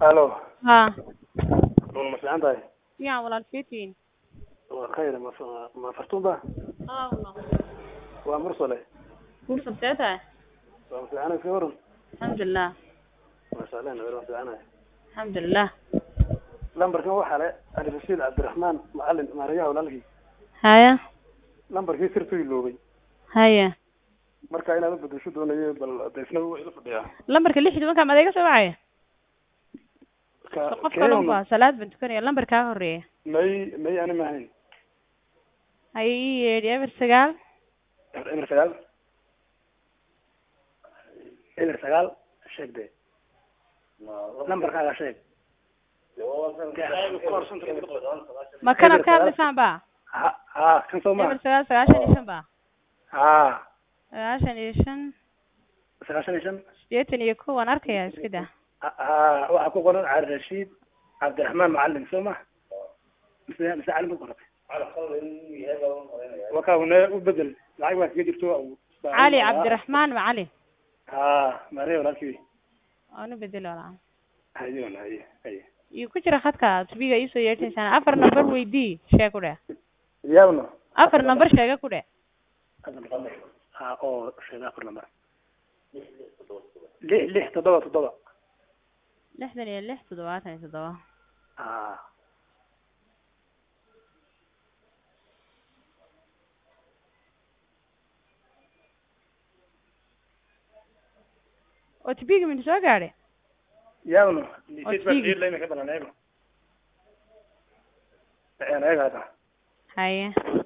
الو ها والله ما عندي يا والله الفيتين خير ما فرتوبة والله ومرسله فرصة بتاعتها انا في ورن الحمد لله ما شاء الله انا انا الحمد لله لمبركن waxa le Ali Rashid Abdurrahman macallin Maariya walaalkii هيا lambarkii sirtu iloobay هيا marka inaad bedesho doonayo bal deysna wuu ila fadhiyaa lambarka 6 marka madeega soo wacay qofka lamba salaad bint kariya lambarka horeeya may ana ma hayn hay eber sagaal sheegde lambarkaaga sheeg ma kana ka hadlaysan ba kan soo ma eber sagaal sagaashan iyo shan ba sagaashan iyo shan sideetan iyo kow waan arkaya iska daa waxa ku qoran Ali Rashid Abdurrahman macallin soo ma mise caalim ku qoran وكاونه وبدل لعيب واحد يجرتو علي عبد الرحمن معلي ماري ولكن انا بدل ولا هي يكجرا خدka tubiga iso yeertaysan afar number weydii sheeg u dhaa yaawna afar number sheega ku dhaa oo sheega afar number 6 7 7 وتبيك من سوق عليه ياونو نسيت بقى ليه ما كده انا نايم انا قاعد هيا